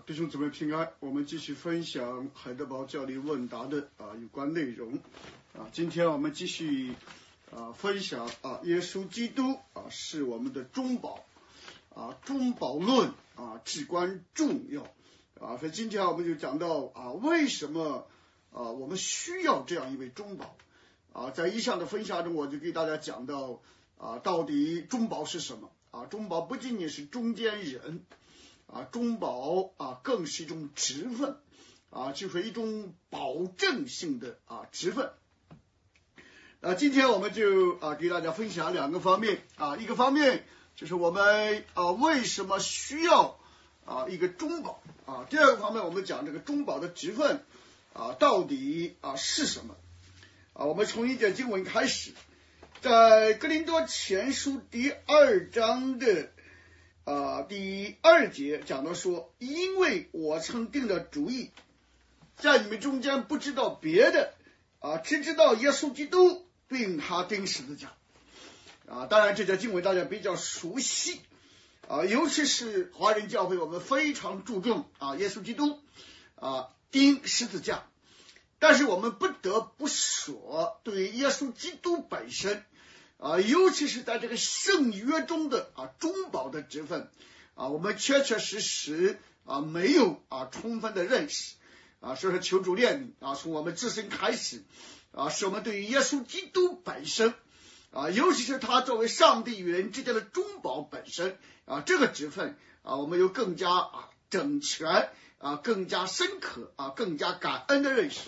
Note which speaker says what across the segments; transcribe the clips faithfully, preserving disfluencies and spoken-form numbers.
Speaker 1: 弟兄姊妹平安，我们继续分享海德堡教理问答的啊有关内容啊。今天我们继续啊分享啊耶稣基督啊是我们的中保啊，中保论啊至关重要啊。所以今天我们就讲到啊为什么啊我们需要这样一位中保啊。在以上的分享中，我就给大家讲到啊到底中保是什么啊？中保不仅仅是中间人。啊，中保啊，更是一种职分啊，就是一种保证性的啊职分。啊，今天我们就啊给大家分享两个方面啊，一个方面就是我们啊为什么需要啊一个中保啊，第二个方面我们讲这个中保的职分啊到底啊是什么啊？我们从一节经文开始，在哥林多前书第二章的。啊，第二节讲到说，因为我曾定了主意，在你们中间不知道别的啊，只知道耶稣基督并他钉十字架啊。当然，这节经文大家比较熟悉啊，尤其是华人教会，我们非常注重啊耶稣基督啊钉十字架，但是我们不得不说，对耶稣基督本身。啊，尤其是在这个圣约中的啊中保的职分啊，我们确确实实啊没有啊充分的认识啊，所以说求主怜悯啊，从我们自身开始啊，使我们对于耶稣基督本身啊，尤其是他作为上帝与人之间的中保本身啊这个职分啊，我们有更加啊整全啊更加深刻啊更加感恩的认识。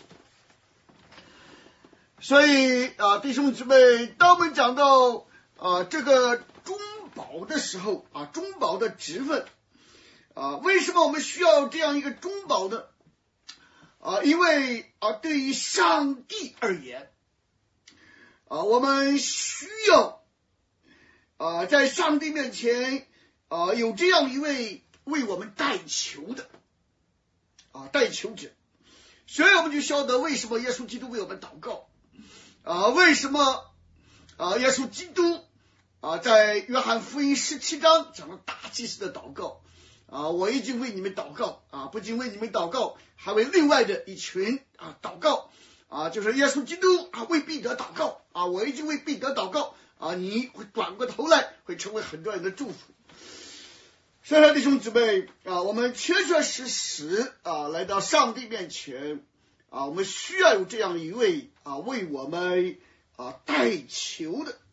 Speaker 1: 所以啊，弟兄姊妹，当我们讲到啊这个中保的时候啊，中保的职分啊，为什么我们需要这样一个中保呢？啊，因为啊，对于上帝而言啊，我们需要啊，在上帝面前啊，有这样一位为我们代求的啊代求者，所以我们就晓得为什么耶稣基督为我们祷告。啊，为什么啊？耶稣基督啊，在约翰福音十七章讲了大祭司的祷告啊，我已经为你们祷告啊，不仅为你们祷告，还为另外的一群啊祷告啊，就是耶稣基督啊为彼得祷告啊，我已经为彼得祷告啊，你会转过头来会成为很多人的祝福。所以说，弟兄姊妹啊，我们确确实实啊来到上帝面前。啊，我们需要有这样一位啊为我们啊代求的，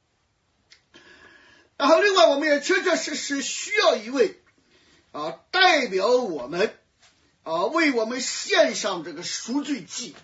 Speaker 1: 然后另外我们也确确实实需要一位啊代表我们啊为我们献上这个赎罪祭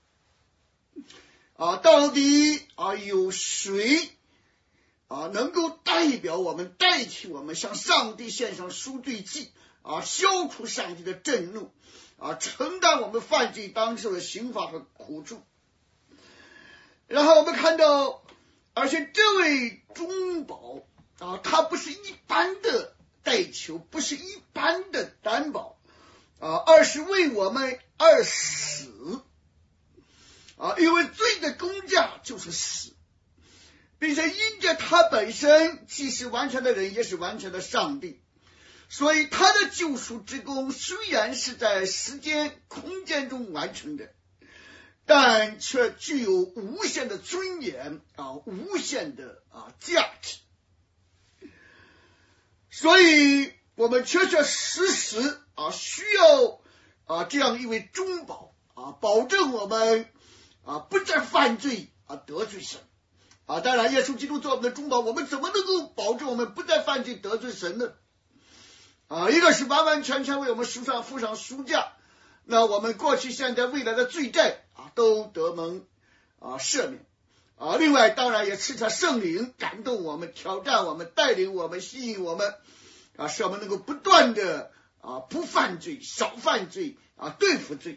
Speaker 1: 啊，到底啊有谁啊能够代表我们代替我们向上帝献上赎罪祭啊，消除上帝的震怒啊，承担我们犯罪当受的刑罚和苦处。然后我们看到，而且这位中保啊，他不是一般的代求，不是一般的担保啊，而是为我们而死啊，因为罪的工价就是死，并且因着他本身既是完全的人，也是完全的上帝。所以他的救赎之功虽然是在时间空间中完成的，但却具有无限的尊严啊，无限的啊价值。所以我们确确实实啊需要啊这样一位中保啊，保证我们啊不再犯罪啊得罪神啊。当然，耶稣基督做我们的中保，我们怎么能够保证我们不再犯罪得罪神呢？啊，一个是完完全全为我们赎上付上赎价，那我们过去、现在、未来的罪债啊，都得蒙啊赦免啊。另外，当然也赐下圣灵，感动我们、挑战我们、带领我们、吸引我们啊，使我们能够不断的啊不犯罪、少犯罪啊，对付罪。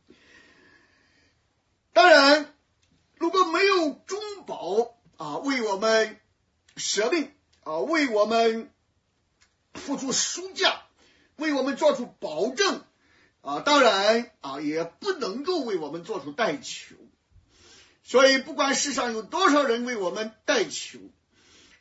Speaker 1: 当然，如果没有中保啊，为我们舍命啊，为我们付出赎价，为我们做出保证啊，当然啊也不能够为我们做出代求。所以不管世上有多少人为我们代求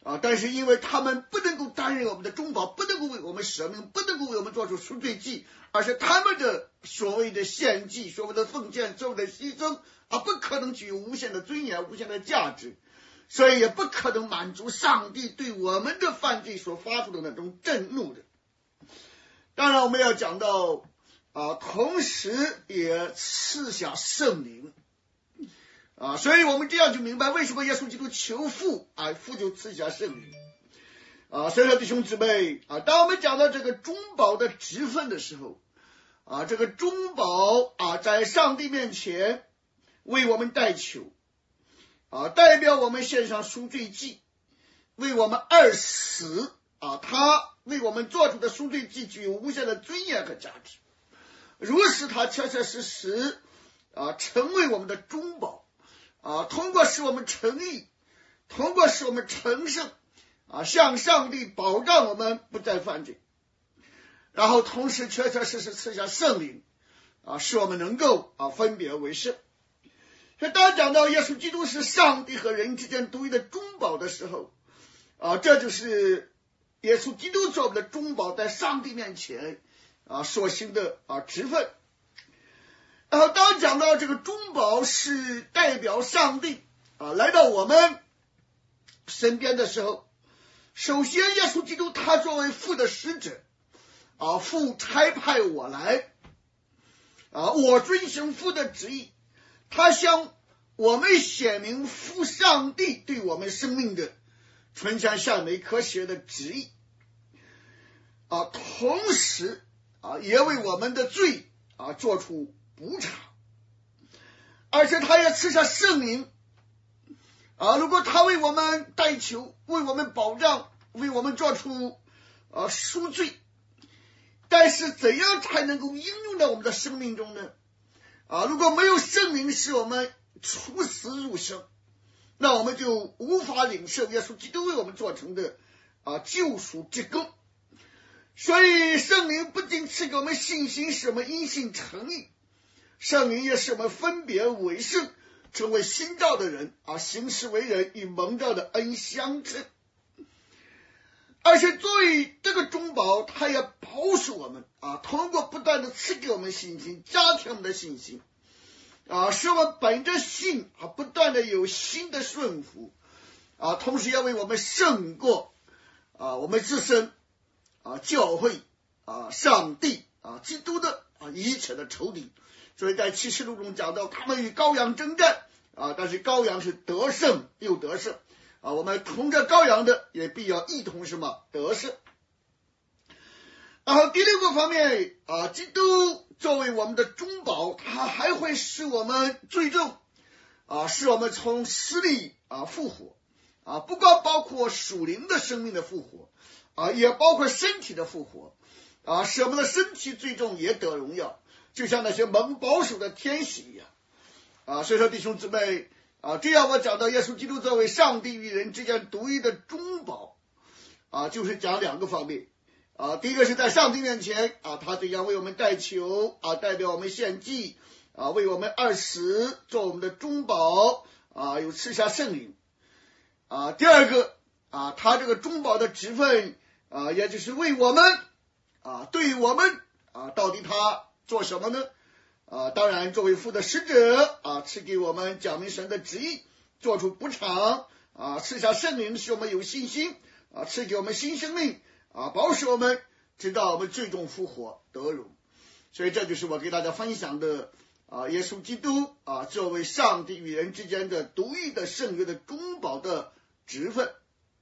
Speaker 1: 啊，但是因为他们不能够担任我们的中保，不能够为我们舍命，不能够为我们做出赎罪祭，而是他们的所谓的献祭，所谓的奉献，所谓的牺牲啊，不可能具有无限的尊严，无限的价值，所以也不可能满足上帝对我们的犯罪所发出的那种震怒的。当然我们要讲到啊，同时也赐下圣灵啊，所以我们这样就明白为什么耶稣基督求父啊，父就赐下圣灵啊。所以说弟兄姊妹啊，当我们讲到这个中保的职分的时候啊，这个中保啊，在上帝面前为我们代求啊，代表我们献上赎罪祭，为我们而死啊，他为我们做出的赎罪祭具有无限的尊严和价值，如此他确确实实啊，成为我们的中保啊，通过使我们诚意，通过使我们成圣啊，向上帝保障我们不再犯罪，然后同时确确实实赐下圣灵啊，使我们能够啊分别为圣。所以当讲到耶稣基督是上帝和人之间独一的中保的时候啊，这就是耶稣基督做我们的中保，在上帝面前啊所行的啊职分。然后当讲到这个中保是代表上帝啊来到我们身边的时候，首先耶稣基督他作为父的使者啊，父差派我来啊，我遵行父的旨意，他向我们显明父上帝对我们生命的存向向美可喜的旨意啊，同时啊也为我们的罪啊做出补偿，而且他也赐下圣灵啊，如果他为我们代求，为我们保障，为我们做出啊赎罪，但是怎样才能够应用在我们的生命中呢？啊，如果没有圣灵使我们出死入生，那我们就无法领受耶稣基督为我们做成的啊救赎之功。所以圣灵不仅赐给我们信心，使我们因信称义，圣灵也使我们分别为圣，成为新造的人啊，行事为人与蒙召的恩相称。而且作为这个中保，他也保守我们啊，通过不断的赐给我们信心，加强我们的信心啊，使我们本着信啊，不断的有新的顺服啊，同时要为我们胜过啊我们自身啊教会啊上帝啊基督的啊一切的仇敌。所以在启示录中讲到，他们与羔羊征战啊，但是羔羊是得胜又得胜啊，我们同着羔羊的也必要一同什么得胜。然后第六个方面啊，基督作为我们的中保，他还会使我们最终啊，使我们从死里啊复活啊，不光包括属灵的生命的复活啊，也包括身体的复活啊，使我们的身体最终也得荣耀，就像那些蒙保守的天使一样啊。所以说弟兄姊妹啊，这样我讲到耶稣基督作为上帝与人之间独一的中保啊，就是讲两个方面啊。第一个是在上帝面前啊，他这样为我们代求啊，代表我们献祭啊，为我们而死，做我们的中保啊，有赐下圣灵啊。第二个啊，他这个中保的职分啊，也就是为我们啊，对于我们啊，到底他做什么呢？啊，当然作为父的使者啊，赐给我们讲明神的旨意，做出补偿啊，赐下圣灵使我们有信心啊，赐给我们新生命啊，保守我们直到我们最终复活得荣。所以这就是我给大家分享的啊，耶稣基督啊，作为上帝与人之间的独一的圣约的中保的职分。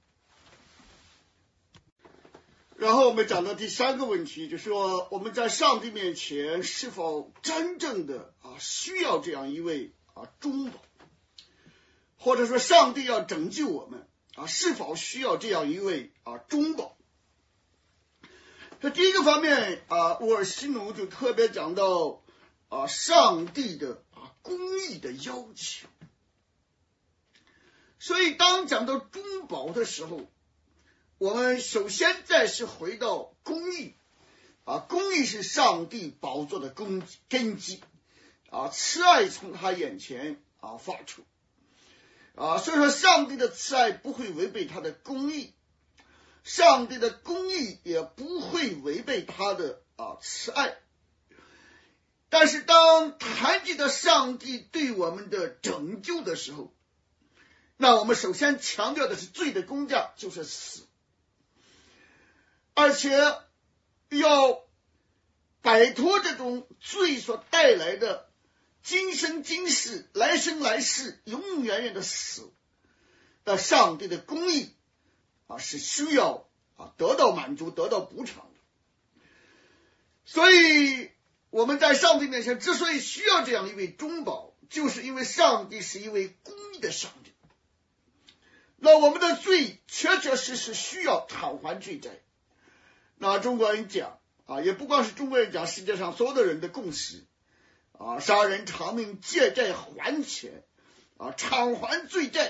Speaker 1: 然后我们讲到第三个问题，就是说我们在上帝面前是否真正的啊需要这样一位啊中保，或者说上帝要拯救我们啊，是否需要这样一位啊中保？这第一个方面啊，沃尔西努就特别讲到啊上帝的啊公义的要求。所以当讲到中保的时候，我们首先再是回到公义啊，公义是上帝宝座的根根基啊，慈爱从他眼前啊发出啊，所以说上帝的慈爱不会违背他的公义，上帝的公义也不会违背他的啊慈爱。但是当谈及到上帝对我们的拯救的时候，那我们首先强调的是罪的工价就是死，而且要摆脱这种罪所带来的今生今世来生来世永永远远的死。那上帝的公义啊是需要啊得到满足得到补偿的。所以我们在上帝面前之所以需要这样一位中保，就是因为上帝是一位公义的上帝。那我们的罪确确实实需要偿还罪债。那中国人讲啊，也不光是中国人讲，世界上所有的人的共识啊，杀人偿命，借债还钱啊，偿还罪债。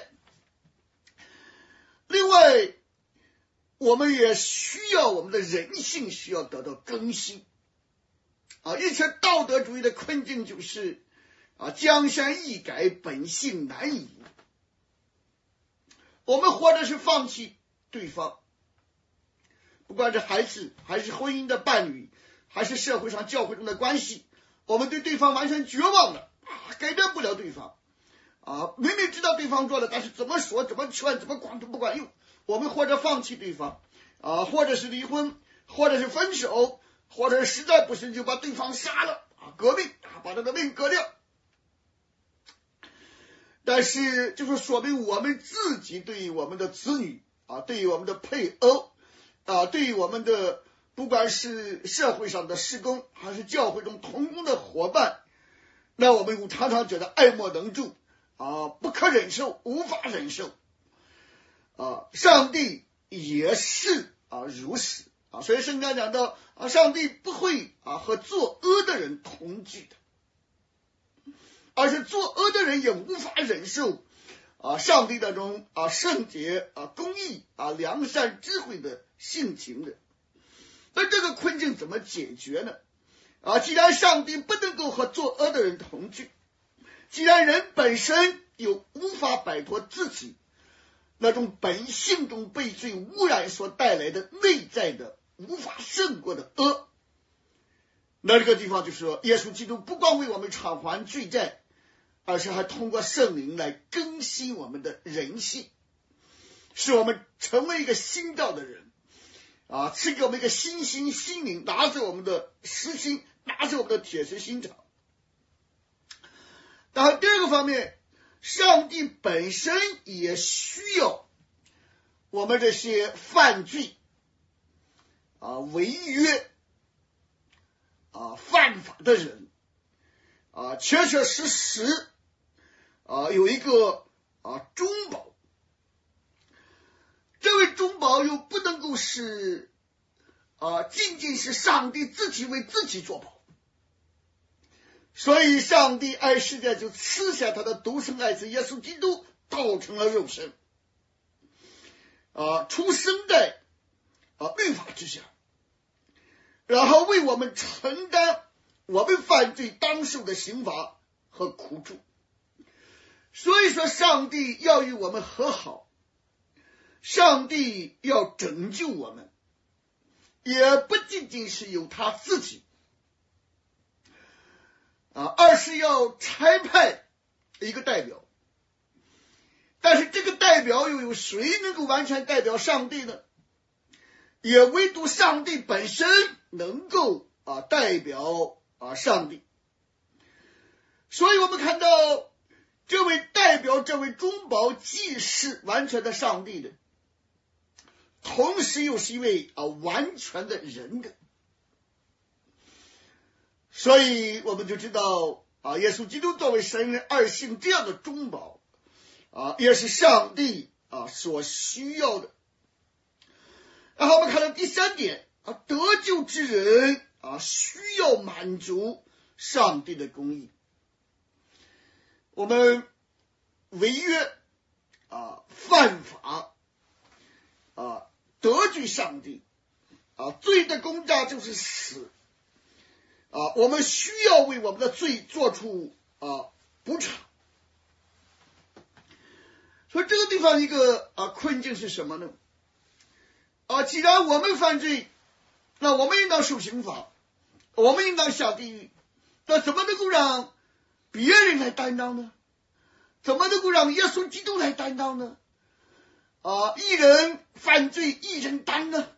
Speaker 1: 另外我们也需要我们的人性需要得到更新啊，一切道德主义的困境就是啊，江山易改，本性难移。我们或者是放弃对方，不管是孩子还是婚姻的伴侣，还是社会上教会中的关系，我们对对方完全绝望了啊，改变不了对方啊，明明知道对方做了，但是怎么说怎么劝怎么管都不管用。我们或者放弃对方啊，或者是离婚，或者是分手，或者实在不行就把对方杀了啊，革命啊，把他的命革掉。但是就是说明我们自己对于我们的子女啊，对于我们的配偶啊，对于我们的不管是社会上的事工还是教会中同工的伙伴，那我们常常觉得爱莫能助啊，不可忍受，无法忍受啊。上帝也是啊如此啊，所以圣经讲到啊，上帝不会啊和作恶的人同居的，而是作恶的人也无法忍受啊上帝那种啊圣洁啊公义啊良善智慧的性情的。那这个困境怎么解决呢？啊，既然上帝不能够和作恶的人同居，既然人本身又无法摆脱自己那种本性中被罪污染所带来的内在的无法胜过的恶，那这个地方就是说，耶稣基督不光为我们偿还罪债，而是还通过圣灵来更新我们的人性，使我们成为一个新造的人啊，赐给我们一个新心新灵，拿着我们的实心，拿着我们的铁石心肠。然后第二个方面，上帝本身也需要我们这些犯罪啊、违约啊、犯法的人啊，确确实实啊有一个啊中保。这位中保又不能够是啊仅仅是上帝自己为自己作保，所以上帝爱世界，就赐下他的独生爱子耶稣基督，道成了肉身啊，出生在啊律法之下，然后为我们承担我们犯罪当受的刑罚和苦楚。所以说上帝要与我们和好，上帝要拯救我们，也不仅仅是由他自己啊，而是要差派一个代表。但是这个代表又有谁能够完全代表上帝呢？也唯独上帝本身能够啊代表啊上帝。所以我们看到这位代表，这位中保既是完全的上帝的，同时又是一位啊完全的人的。所以我们就知道啊，耶稣基督作为神人二性这样的中保啊，也是上帝啊所需要的。然后我们看到第三点啊，得救之人啊需要满足上帝的公义。我们违约啊犯法啊得罪上帝啊，罪的工价就是死啊，我们需要为我们的罪做出啊补偿。 所以这个地方一个啊困境是什么呢？啊，既然我们犯罪，那我们应当受刑罚，我们应当下地狱，那怎么能够让别人来担当呢？怎么能够让耶稣基督来担当呢？啊，一人犯罪一人担呢？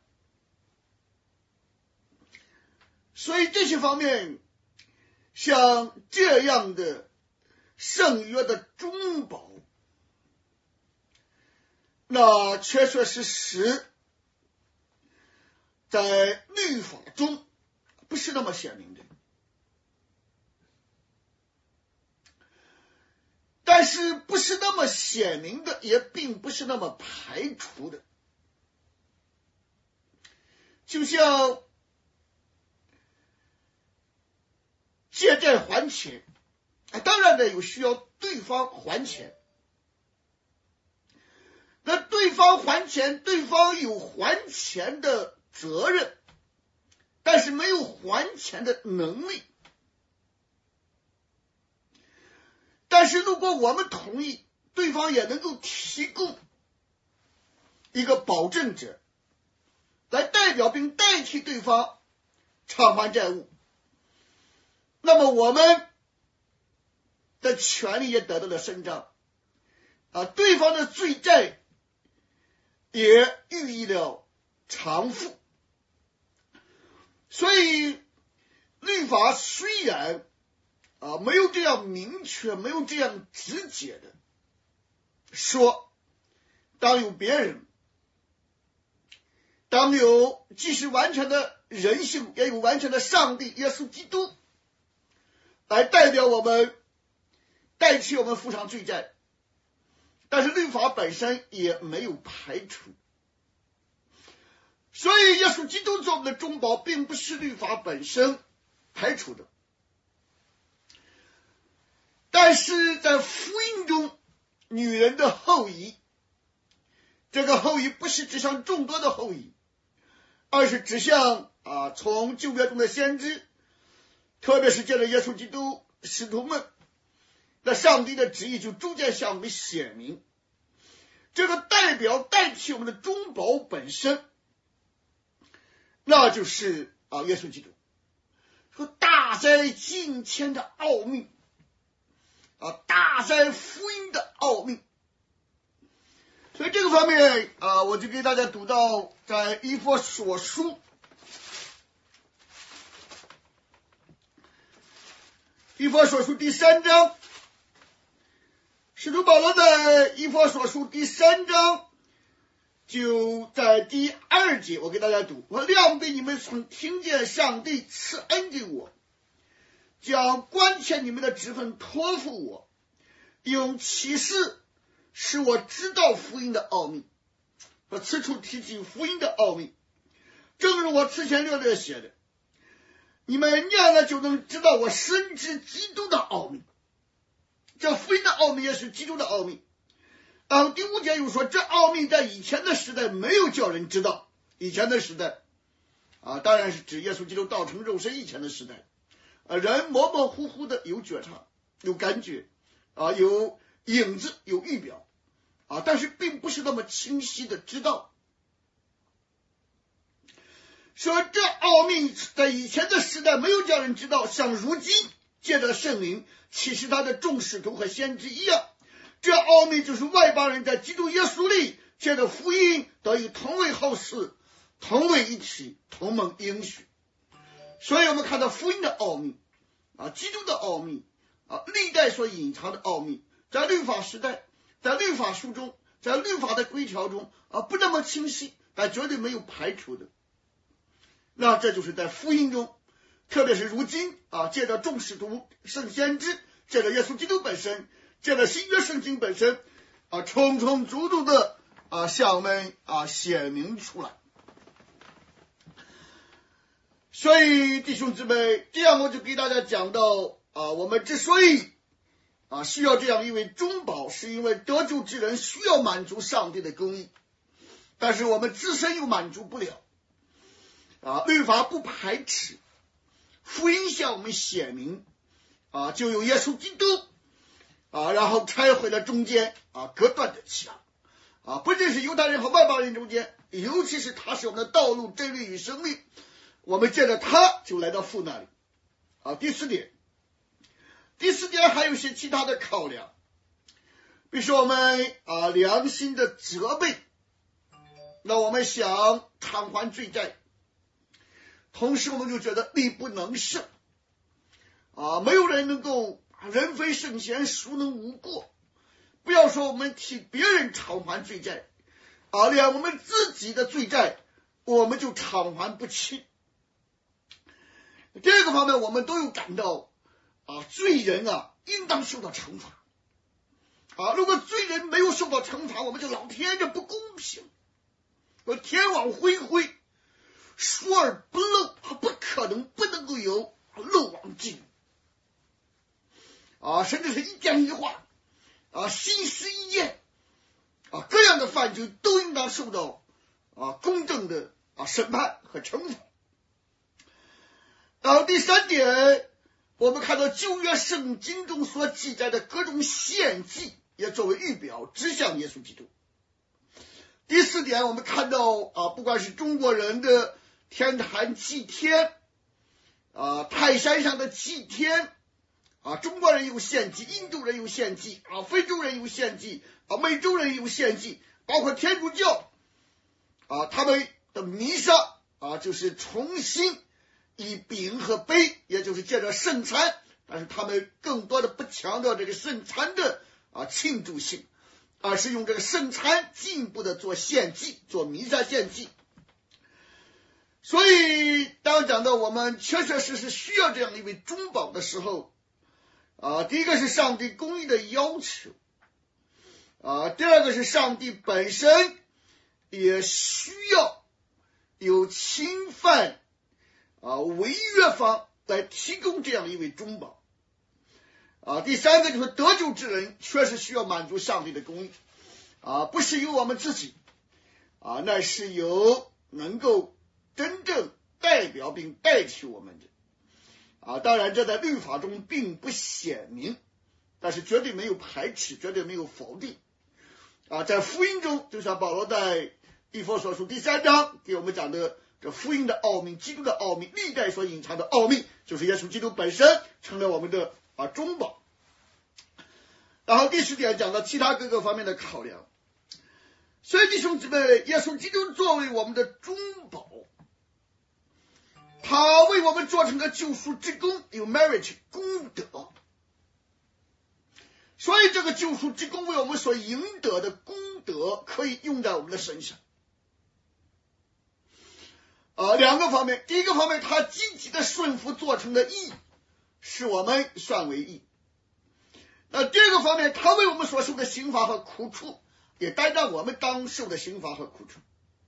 Speaker 1: 所以这些方面，像这样的圣约的中保，那确确实实在律法中不是那么显明的，但是不是那么显明的，也并不是那么排除的。就像借债还钱，当然呢有需要对方还钱，那对方还钱，对方有还钱的责任，但是没有还钱的能力。但是如果我们同意，对方也能够提供一个保证者来代表并代替对方偿还债务，那么我们的权利也得到了伸张啊，对方的罪债也予以了偿付。所以律法虽然啊没有这样明确，没有这样直接的说，当有别人，当有既是完全的人性，也有完全的上帝耶稣基督来代表我们，代替我们付偿罪债，但是律法本身也没有排除。所以耶稣基督做我们的中保，并不是律法本身排除的，但是在福音中，女人的后裔，这个后裔不是指向众多的后裔，而是指向啊从旧约中的先知，特别是借着耶稣基督使徒们，那上帝的旨意就逐渐向我们显明。这个代表代替我们的中保本身，那就是啊耶稣基督。说大哉敬虔的奥秘啊，大哉福音的奥秘。所以这个方面啊，我就给大家读到在以弗所书，以弗所书第三章，使徒保罗在以弗所书第三章就在第二节，我给大家读：我谅必你们曾听见上帝赐恩给我，将关切你们的职分托付我，用启示使我知道福音的奥秘。我此处提及福音的奥秘，正如我之前略略写的，你们念了就能知道我深知基督的奥秘。这福音的奥秘也是基督的奥秘。然后第五节又说，这奥秘在以前的时代没有叫人知道。以前的时代啊，当然是指耶稣基督道成肉身以前的时代，啊，人模模糊糊的有觉察，有感觉啊，有影子，有预表啊，但是并不是那么清晰的知道。说这奥秘在以前的时代没有叫人知道，像如今借着圣灵启示他的众使徒和先知一样，这奥秘就是外邦人在基督耶稣里借着福音得以同为后嗣，同为一体，同蒙应许。所以我们看到福音的奥秘啊，基督的奥秘啊，历代所隐藏的奥秘，在律法时代，在律法书中，在律法的规条中啊，不那么清晰，但绝对没有排除的。那这就是在福音中，特别是如今啊，借着众使徒、圣先知，借着耶稣基督本身，借着新约圣经本身啊，充充足足的啊向我们啊显明出来。所以弟兄姊妹，这样我就给大家讲到啊，我们之所以啊需要这样一位中保，是因为得救之人需要满足上帝的公义，但是我们自身又满足不了啊，律法不排斥，福音向我们显明啊，就有耶稣基督啊，然后拆毁了中间啊隔断的墙啊，不仅是犹太人和外邦人中间，尤其是他是我们的道路、真理与生命，我们见着他就来到父那里啊。第四点，第四点还有一些其他的考量，比如说我们啊良心的责备，那我们想偿还罪债，同时我们就觉得力不能胜啊，没有人能够人非圣贤，孰能无过？不要说我们替别人偿还罪债啊，连我们自己的罪债我们就偿还不起。这个方面我们都有感到啊，罪人啊应当受到惩罚啊！如果罪人没有受到惩罚，我们就老天这不公平，我天网恢恢，疏而不漏，不可能不能够有漏网之鱼啊！甚至是一点一画啊，心思意念啊，各样的犯罪都应当受到啊公正的啊审判和惩罚。然后第三点，我们看到旧约圣经中所记载的各种献祭，也作为预表指向耶稣基督。第四点，我们看到啊，不管是中国人的天坛祭天啊，泰山上的祭天啊，中国人有献祭，印度人有献祭啊，非洲人有献祭啊，美洲人有献祭，包括天主教啊，他们的弥撒啊，就是重新以饼和杯，也就是借着圣餐，但是他们更多的不强调这个圣餐的啊庆祝性，而是用这个圣餐进一步的做献祭，做弥撒献祭。所以当讲到我们确确实实需要这样一位中保的时候啊，第一个是上帝公义的要求啊，第二个是上帝本身也需要有侵犯啊违约方来提供这样一位中保啊，第三个就是得救之人确实需要满足上帝的公义啊，不是由我们自己啊，那是由能够真正代表并代替我们的啊，当然这在律法中并不显明，但是绝对没有排斥，绝对没有否定啊。在福音中，就像保罗在以弗所书第三章给我们讲的这福音的奥秘，基督的奥秘，历代所隐藏的奥秘，就是耶稣基督本身成了我们的啊中保。然后第十点讲到其他各个方面的考量，所以弟兄姊妹，耶稣基督作为我们的中保，他为我们做成了救赎之功，有 merit 功德，所以这个救赎之功为我们所赢得的功德可以用在我们的身上呃，两个方面，第一个方面，他积极的顺服做成的义，使我们算为义。那第二个方面，他为我们所受的刑罚和苦处，也担当我们当受的刑罚和苦处。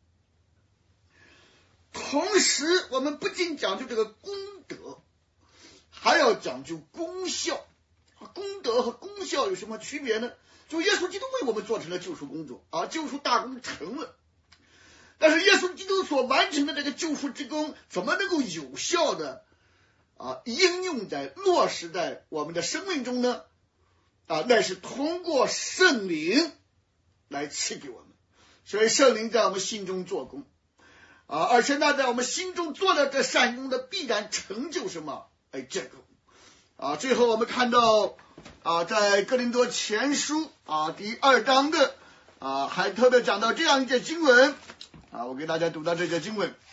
Speaker 1: 同时我们不仅讲究这个功德，还要讲究功效。功德和功效有什么区别呢？就耶稣基督为我们做成了救赎工作啊，救赎大功成了，但是耶稣基督所完成的这个救赎之功怎么能够有效的啊应用在落实在我们的生命中呢？啊，那是通过圣灵来赐给我们，所以圣灵在我们心中做工啊，而且那在我们心中做的这善功的必然成就什么？哎，这个啊，最后我们看到啊，在哥林多前书啊第二章的啊，还特别讲到这样一节经文啊，我给大家读到这节经文，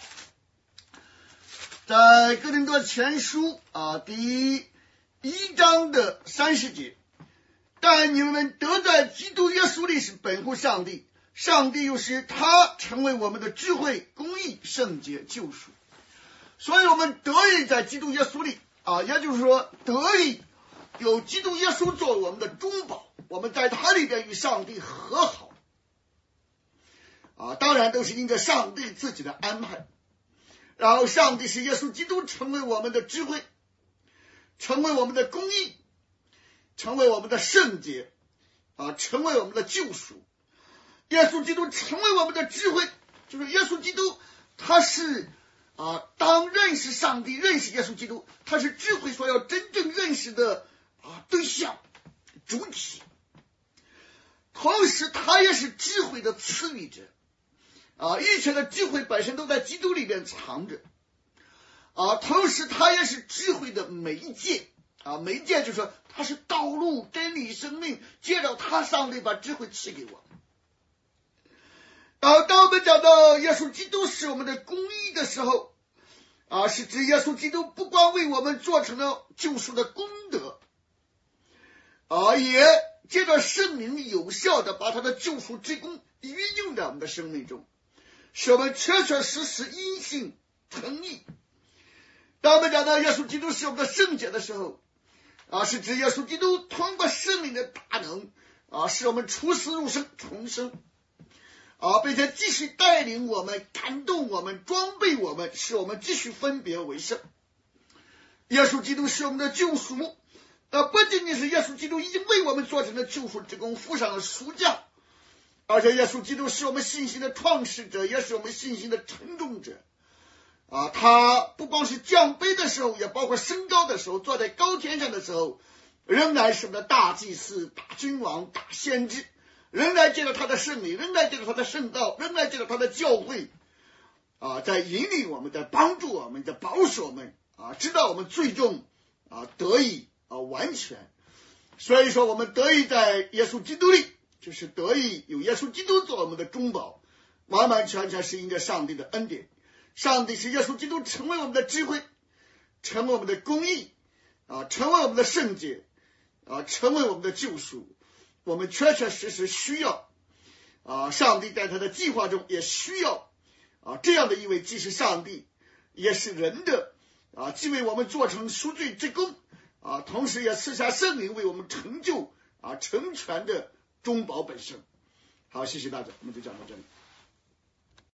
Speaker 1: 在哥林多前书啊第一章的三十节，但你们得在基督耶稣里是本乎上帝，上帝又使他成为我们的智慧、公义、圣洁、救赎。所以我们得以在基督耶稣里啊，也就是说得以有基督耶稣作为我们的中保，我们在他里边与上帝和好啊，当然都是因着上帝自己的安排。然后上帝使耶稣基督成为我们的智慧，成为我们的公义，成为我们的圣洁啊，成为我们的救赎。耶稣基督成为我们的智慧，就是耶稣基督他是啊，当认识上帝，认识耶稣基督，他是智慧所要真正认识的啊对象， 主体，同时他也是智慧的赐予者啊，一切的智慧本身都在基督里面藏着啊，同时他也是智慧的媒介啊，媒介就是说他是道路、真理、生命，借着他上帝把智慧赐给我们。啊，当我们讲到耶稣基督是我们的公义的时候啊，是指耶稣基督不光为我们做成了救赎的功德啊，也借着圣灵有效的把他的救赎之功运用在我们的生命中，使我们确确实实因信称义。当我们讲到耶稣基督是我们的圣洁的时候啊，是指耶稣基督通过圣灵的大能啊，使我们出死入生重生啊，并且继续带领我们、感动我们、装备我们，使我们继续分别为圣。耶稣基督是我们的救赎，呃，不仅仅是耶稣基督已经为我们做成了救赎之功，付上了赎价，而且耶稣基督是我们信心的创始者，也是我们信心的承重者啊。他不光是降卑的时候，也包括升高的时候，坐在高天上的时候，仍然是我们的大祭司、大君王、大先知，仍然借着他的圣灵，仍然借着他的圣道，仍然借着他的教会啊，在引领我们，在帮助我们，在保守我们啊，直到我们最终啊得以啊完全。所以说我们得以在耶稣基督里，就是得以有耶稣基督做我们的中保，完完全全是因着上帝的恩典。上帝使耶稣基督成为我们的智慧，成为我们的公义啊，成为我们的圣洁啊，成为我们的救赎。我们确确实实需要啊，上帝在他的计划中也需要啊这样的一位既是上帝也是人的啊，既为我们做成赎罪之功啊，同时也赐下圣灵为我们成就啊成全的中保本身。好，谢谢大家，我们就讲到这里。